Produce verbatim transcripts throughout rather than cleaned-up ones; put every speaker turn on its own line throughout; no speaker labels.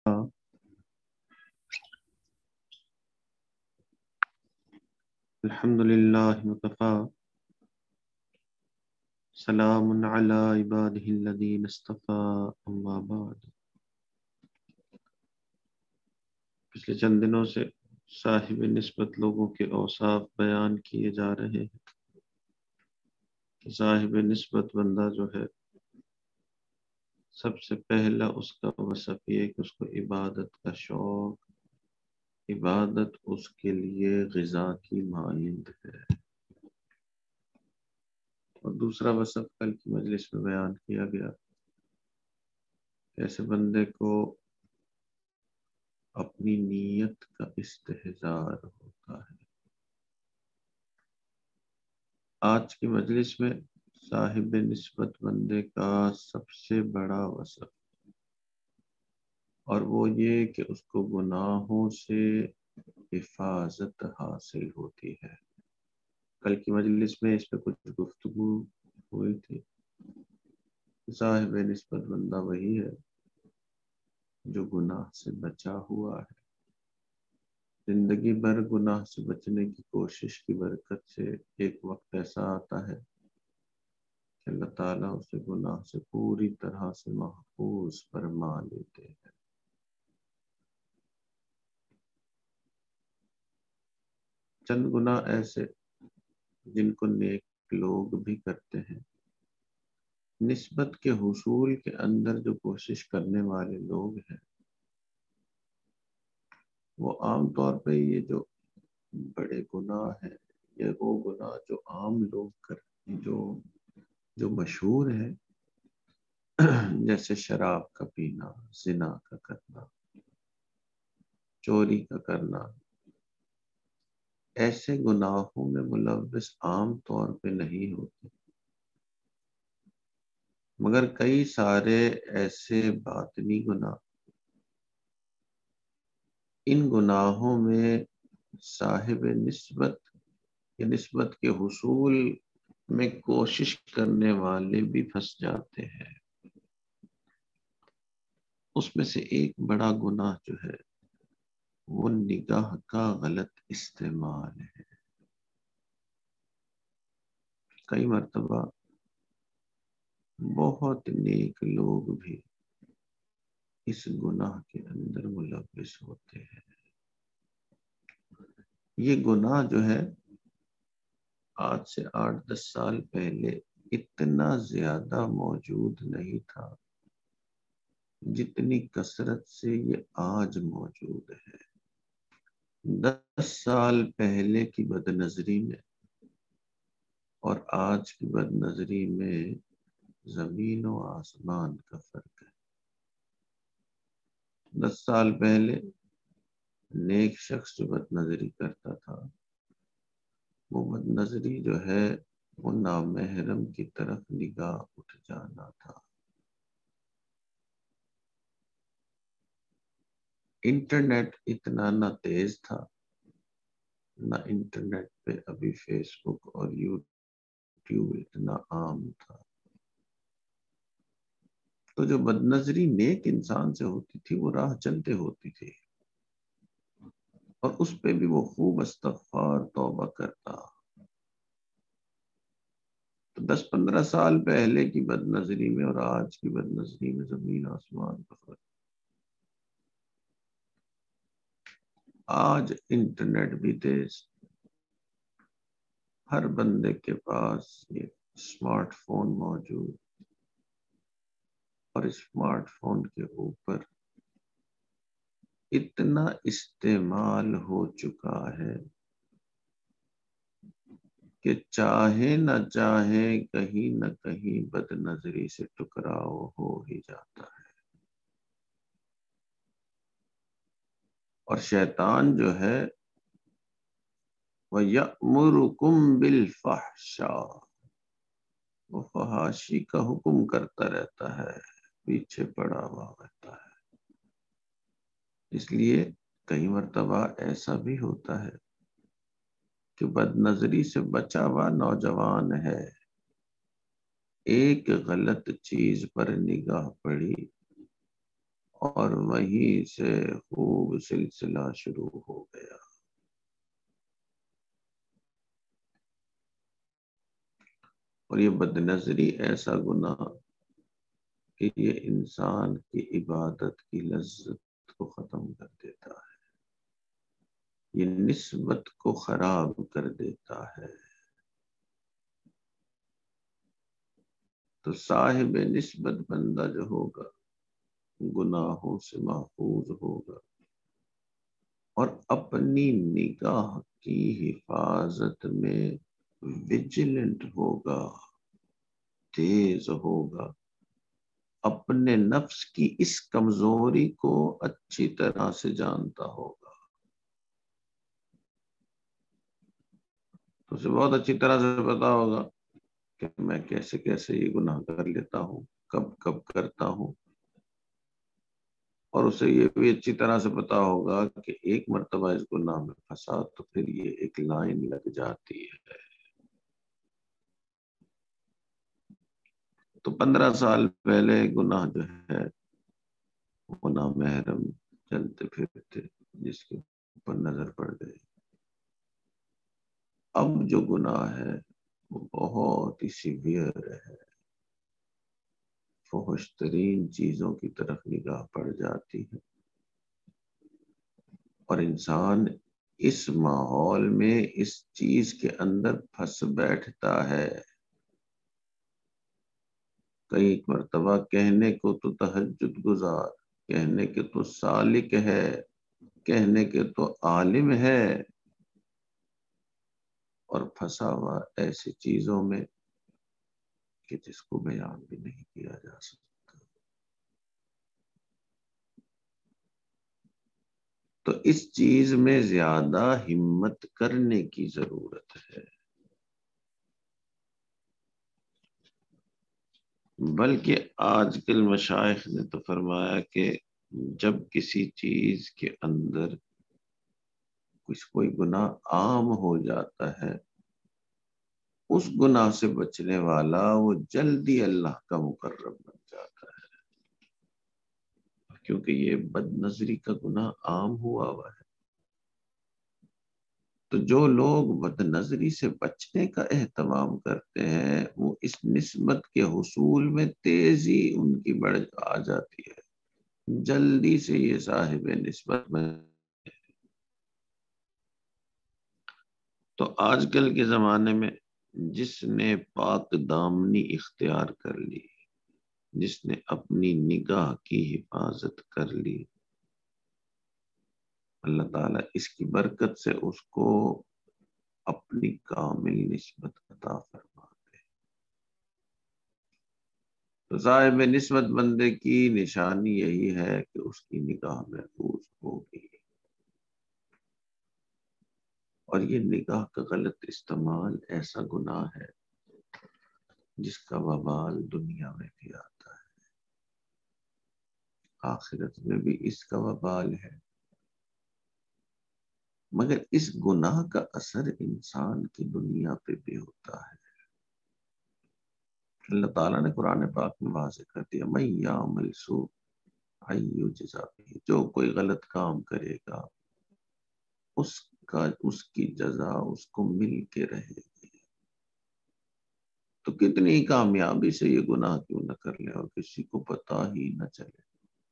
الحمد للہ وکفی سلام علی عبادہ الذین اصطفی اما بعد۔ پچھلے چند دنوں سے صاحب نسبت لوگوں کے اوصاف بیان کیے جا رہے ہیں کہ صاحب نسبت بندہ جو ہے سب سے پہلا اس کا وصف یہ کہ اس کو عبادت کا شوق، عبادت اس کے لیے غذا کی مانند ہے۔ اور دوسرا وصف کل کی مجلس میں بیان کیا گیا، ایسے بندے کو اپنی نیت کا استحضار ہوتا ہے۔ آج کی مجلس میں صاحب نسبت بندے کا سب سے بڑا وصف اور وہ یہ کہ اس کو گناہوں سے حفاظت حاصل ہوتی ہے۔ کل کی مجلس میں اس پہ کچھ گفتگو ہوئی تھی۔ صاحب نسبت بندہ وہی ہے جو گناہ سے بچا ہوا ہے، زندگی بھر گناہ سے بچنے کی کوشش کی برکت سے ایک وقت ایسا آتا ہے کہ اللہ تعالیٰ اسے گناہ سے پوری طرح سے محفوظ فرما لیتے ہیں۔ چند گناہ ایسے جن کو نیک لوگ بھی کرتے ہیں، نسبت کے حصول کے اندر جو کوشش کرنے والے لوگ ہیں وہ عام طور پہ یہ جو بڑے گناہ ہیں، یہ وہ گناہ جو عام لوگ کرتے ہیں، جو جو مشہور ہیں، جیسے شراب کا پینا، زنا کا کرنا، چوری کا کرنا، ایسے گناہوں میں ملوث عام طور پہ نہیں ہوتے، مگر کئی سارے ایسے باطنی گناہ، ان گناہوں میں صاحب نسبت یا نسبت کے حصول میں کوشش کرنے والے بھی پھنس جاتے ہیں۔ اس میں سے ایک بڑا گناہ جو ہے وہ نگاہ کا غلط استعمال ہے۔ کئی مرتبہ بہت نیک لوگ بھی اس گناہ کے اندر ملوث ہوتے ہیں۔ یہ گناہ جو ہے آج سے آٹھ دس سال پہلے اتنا زیادہ موجود نہیں تھا جتنی کثرت سے یہ آج موجود ہے۔ دس سال پہلے کی بد نظری میں اور آج کی بد نظری میں زمین و آسمان کا فرق ہے۔ دس سال پہلے نیک شخص جو بد نظری کرتا تھا، وہ بد نظری جو ہے وہ نامحرم کی طرف نگاہ اٹھ جانا تھا۔ انٹرنیٹ اتنا نہ تیز تھا، نہ انٹرنیٹ پہ ابھی فیس بک اور یوٹیوب اتنا عام تھا، تو جو بد نظری نیک انسان سے ہوتی تھی وہ راہ چلتے ہوتی تھی، اور اس پہ بھی وہ خوب استغفار توبہ کرتا۔ تو دس پندرہ سال پہلے کی بد نظری میں اور آج کی بد نظری میں زمین آسمان کا فرق۔ آج انٹرنیٹ بھی تیز، ہر بندے کے پاس یہ اسمارٹ فون موجود، اور اسمارٹ فون کے اوپر اتنا استعمال ہو چکا ہے کہ چاہے نہ چاہے کہیں نہ کہیں بد نظری سے ٹکراؤ ہو ہی جاتا ہے۔ اور شیطان جو ہے وَيَأْمُرُكُمْ بِالْفَحْشَاءِ، وہ فحاشی کا حکم کرتا رہتا ہے، پیچھے پڑا ہوا رہتا ہے۔ اس لیے کئی مرتبہ ایسا بھی ہوتا ہے کہ بد نظری سے بچا ہوا نوجوان ہے، ایک غلط چیز پر نگاہ پڑی اور وہیں سے خوب سلسلہ شروع ہو گیا. اور یہ بد نظری ایسا گناہ کہ یہ انسان کی عبادت کی لذت کو ختم کر دیتا ہے، یہ نسبت کو خراب کر دیتا ہے. تو صاحب نسبت بندہ جو ہوگا گناہوں سے محفوظ ہوگا اور اپنی نگاہ کی حفاظت میں ویجیلنٹ ہوگا، تیز ہوگا، اپنے نفس کی اس کمزوری کو اچھی طرح سے جانتا ہوگا. تو اسے بہت اچھی طرح سے پتا ہوگا کہ میں کیسے کیسے یہ گناہ کر لیتا ہوں، کب کب کرتا ہوں. اور اسے یہ بھی اچھی طرح سے پتا ہوگا کہ ایک مرتبہ اس گناہ میں پھنسا تو پھر یہ ایک لائن لگ جاتی ہے. تو پندرہ سال پہلے گناہ جو ہے وہ نامحرم چلتے پھرتے جس کے اوپر نظر پڑ گئی. اب جو گناہ ہے وہ بہت ہی سیویئر ہے، فحش ترین چیزوں کی طرف نگاہ پڑ جاتی ہے، اور انسان اس ماحول میں اس چیز کے اندر پھنس بیٹھتا ہے. کئی مرتبہ کہنے کو تو تہجد گزار، کہنے کے تو سالک ہے، کہنے کے تو عالم ہے، اور پھنسا ہوا ایسی چیزوں میں کہ جس کو بیان بھی نہیں کیا جا سکتا. تو اس چیز میں زیادہ ہمت کرنے کی ضرورت ہے. بلکہ آج کل مشائخ نے تو فرمایا کہ جب کسی چیز کے اندر کچھ کوئی گناہ عام ہو جاتا ہے، اس گناہ سے بچنے والا وہ جلدی اللہ کا مقرب بن جاتا ہے، کیونکہ یہ بد نظری کا گناہ عام ہوا ہوا ہے. تو جو لوگ بد نظری سے بچنے کا اہتمام کرتے ہیں وہ اس نسبت کے حصول میں تیزی ان کی بڑھ آ جاتی ہے، جلدی سے یہ صاحب نسبت میں. تو آج کل کے زمانے میں جس نے پاک دامنی اختیار کر لی، جس نے اپنی نگاہ کی حفاظت کر لی، اللہ تعالیٰ اس کی برکت سے اس کو اپنی کامل نسبت عطا فرماتے. تو صاحب نسبت بندے کی نشانی یہی ہے کہ اس کی نگاہ محفوظ ہوگی. اور یہ نگاہ کا غلط استعمال ایسا گناہ ہے جس کا وبال دنیا میں بھی آتا ہے، آخرت میں بھی اس کا وبال ہے. مگر اس گناہ کا اثر انسان کی دنیا پہ بھی ہوتا ہے. اللہ تعالیٰ نے قرآن پاک میں واضح کر دیا مَن یعمل سوءًا یجزا بہ، جو کوئی غلط کام کرے گا اس کا اس کی جزا اس کو مل کے رہے گی. تو کتنی کامیابی سے یہ گناہ کیوں نہ کر لے اور کسی کو پتا ہی نہ چلے.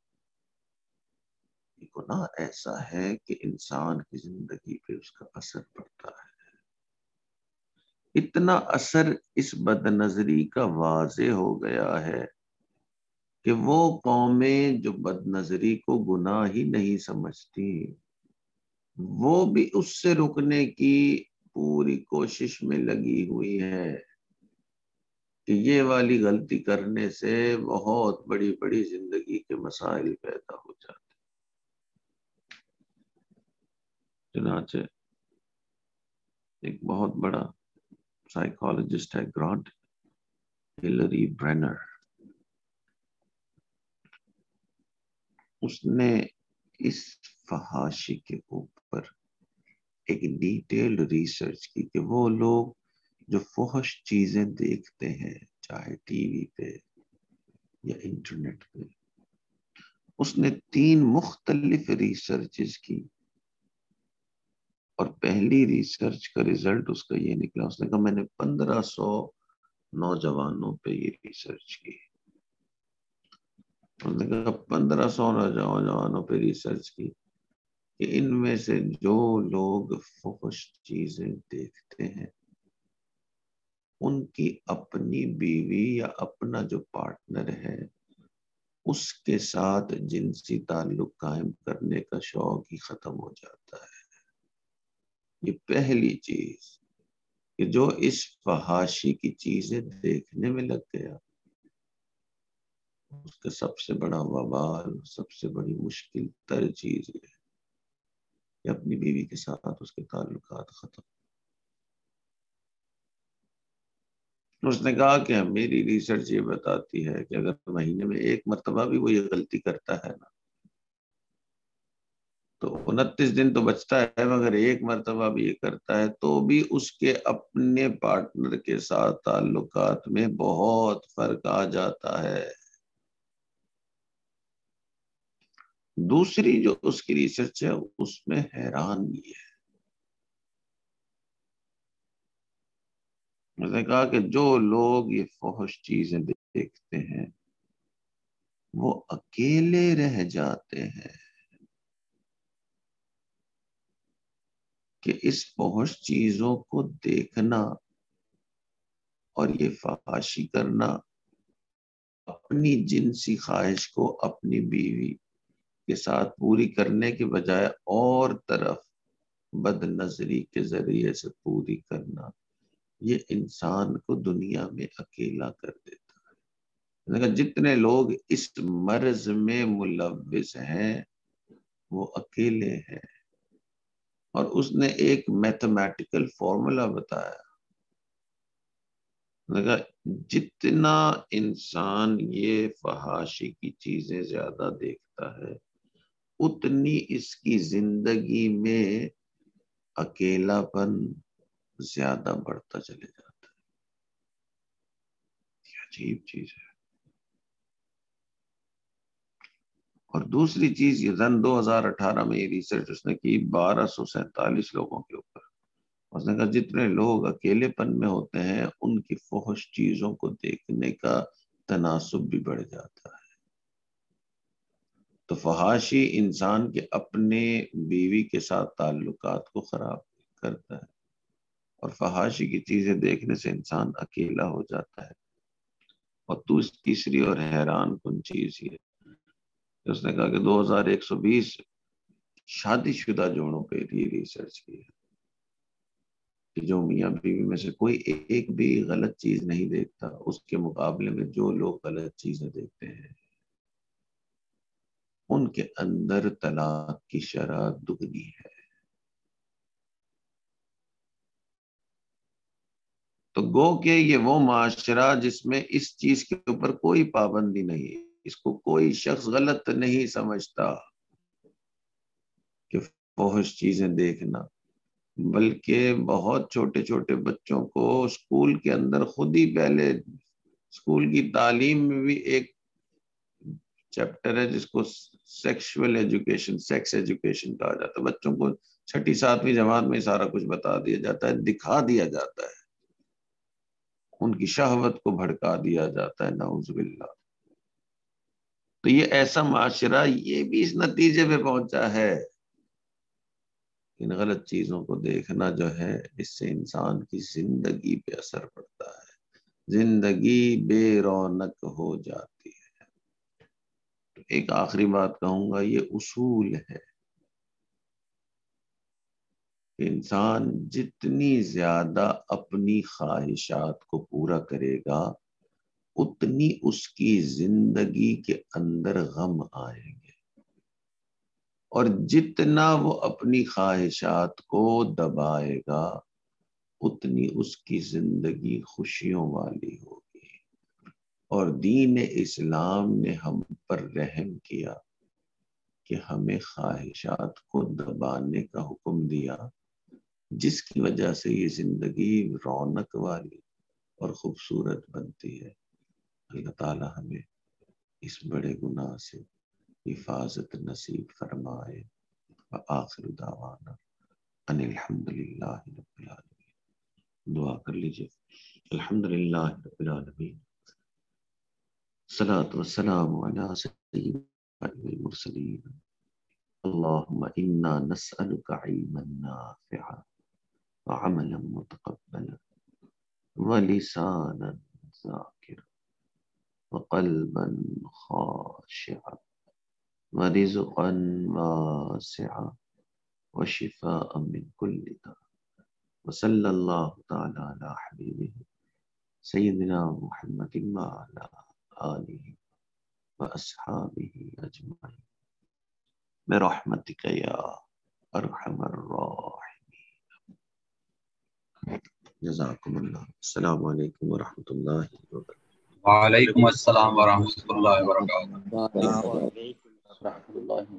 یہ گناہ ایسا ہے کہ انسان کی زندگی پہ اس کا اثر پڑتا ہے. اتنا اثر اس بد نظری کا واضح ہو گیا ہے کہ وہ قومیں جو بد نظری کو گناہ ہی نہیں سمجھتی وہ بھی اس سے رکنے کی پوری کوشش میں لگی ہوئی ہے کہ یہ والی غلطی کرنے سے بہت بڑی بڑی زندگی کے مسائل پیدا ہو جاتے. چنانچہ ایک بہت بڑا سائیکالوجسٹ ہے گرانٹ ہلری برینر، اس نے اس فحاشی کے اوپر ایک ڈیٹیلڈ ریسرچ کی کہ وہ لوگ جو فحش چیزیں دیکھتے ہیں چاہے ٹی وی پہ یا انٹرنیٹ پہ، اس نے تین مختلف ریسرچز کی، اور پہلی ریسرچ کا ریزلٹ اس کا یہ نکلا، اس نے کہا میں نے پندرہ سو نوجوانوں پہ یہ ریسرچ کی، اس نے کہا پندرہ سو نوجوانوں پہ ریسرچ کی کہ ان میں سے جو لوگ فحش چیزیں دیکھتے ہیں ان کی اپنی بیوی یا اپنا جو پارٹنر ہے اس کے ساتھ جنسی تعلق قائم کرنے کا شوق ہی ختم ہو جاتا ہے۔ یہ پہلی چیز کہ جو اس فحاشی کی چیزیں دیکھنے میں لگ گیا، اس کا سب سے بڑا وبال، سب سے بڑی مشکل تر چیز ہے کہ اپنی بیوی کے ساتھ اس کے تعلقات ختم۔ اس نے کہا کہ میری ریسرچ یہ بتاتی ہے کہ اگر مہینے میں ایک مرتبہ بھی وہ یہ غلطی کرتا ہے نا تو انتیس دن تو بچتا ہے، مگر ایک مرتبہ بھی یہ کرتا ہے تو بھی اس کے اپنے پارٹنر کے ساتھ تعلقات میں بہت فرق آ جاتا ہے۔ دوسری جو اس کی ریسرچ ہے اس میں حیرانگی ہے، اس نے کہا کہ جو لوگ یہ فحش چیزیں دیکھتے ہیں وہ اکیلے رہ جاتے ہیں، کہ اس فحش چیزوں کو دیکھنا اور یہ فحاشی کرنا اپنی جنسی خواہش کو اپنی بیوی کے ساتھ پوری کرنے کے بجائے اور طرف بد نظری کے ذریعے سے پوری کرنا، یہ انسان کو دنیا میں اکیلا کر دیتا ہے۔ جتنے لوگ اس مرض میں ملوث ہیں وہ اکیلے ہیں، اور اس نے ایک میتھمیٹیکل فارمولا بتایا، جتنا انسان یہ فحاشی کی چیزیں زیادہ دیکھتا ہے اتنی اس کی زندگی میں اکیلا پن زیادہ بڑھتا چلے جاتا ہے۔ یہ عجیب چیز ہے۔ اور دوسری چیز یہ سن دو ہزار اٹھارہ میں یہ ریسرچ اس نے کی بارہ سو سینتالیس لوگوں کے اوپر، اس نے کہا جتنے لوگ اکیلے پن میں ہوتے ہیں ان کی فحش چیزوں کو دیکھنے کا تناسب بھی بڑھ جاتا ہے۔ تو فحاشی انسان کے اپنے بیوی کے ساتھ تعلقات کو خراب کرتا ہے، اور فحاشی کی چیزیں دیکھنے سے انسان اکیلا ہو جاتا ہے۔ اور تیسری اور حیران کن چیز یہ اس نے کہا کہ دو ہزار ایک سو بیس شادی شدہ جوڑوں پہ یہ ریسرچ کی ہے کہ جو میاں بیوی میں سے کوئی ایک بھی غلط چیز نہیں دیکھتا، اس کے مقابلے میں جو لوگ غلط چیزیں دیکھتے ہیں ان کے اندر طلاق کی شرح دگنی ہے۔ تو گو کہ یہ وہ معاشرہ جس میں اس چیز کے اوپر کوئی پابندی نہیں، اس کو کوئی شخص غلط نہیں سمجھتا کہ فحش چیزیں دیکھنا، بلکہ بہت چھوٹے چھوٹے بچوں کو اسکول کے اندر خود ہی پہلے اسکول کی تعلیم میں بھی ایک چیپٹر ہے جس کو سیکشول ایجوکیشن سیکس ایجوکیشن کہا جاتا ہے۔ بچوں کو چھٹی ساتویں جماعت میں سارا کچھ بتا دیا جاتا ہے، دکھا دیا جاتا ہے، ان کی شہوت کو بھڑکا دیا جاتا ہے، نعوذ باللہ۔ تو یہ ایسا معاشرہ یہ بھی اس نتیجے پہ پہنچا ہے، ان غلط چیزوں کو دیکھنا جو ہے اس سے انسان کی زندگی پہ اثر پڑتا ہے، زندگی بے رونق ہو جاتی ہے۔ تو ایک آخری بات کہوں گا، یہ اصول ہے کہ انسان جتنی زیادہ اپنی خواہشات کو پورا کرے گا اتنی اس کی زندگی کے اندر غم آئیں گے، اور جتنا وہ اپنی خواہشات کو دبائے گا اتنی اس کی زندگی خوشیوں والی ہوگی۔ اور دین اسلام نے ہم پر رحم کیا کہ ہمیں خواہشات کو دبانے کا حکم دیا، جس کی وجہ سے یہ زندگی رونق والی اور خوبصورت بنتی ہے۔ اللہ تعالی ہمیں اس بڑے گناہ سے حفاظت نصیب فرمائے. وآخر دعوانا ان الحمدللہ رب العالمین. دعا کر لیجئے. الحمدللہ رب العالمین، الصلاۃ والسلام علی سیدنا المرسلین. اللہم انا نسألک علما نافعا وعملا متقبلا ولسانا ذاکرا وقلبا خاشعا ورزقا واسعا وشفاء من كل داء. وصلی اللہ تعالی علی حبیبہ سیدنا محمد وعلی آلہ واصحابہ اجمعین برحمتک یا ارحم الراحمین. جزاکم اللہ. السلام علیکم ورحمۃ اللہ وبرکاتہ.
وعلیکم السلام ورحمۃ اللہ وبرکاتہ.
وعلیکم السلام ورحمۃ اللہ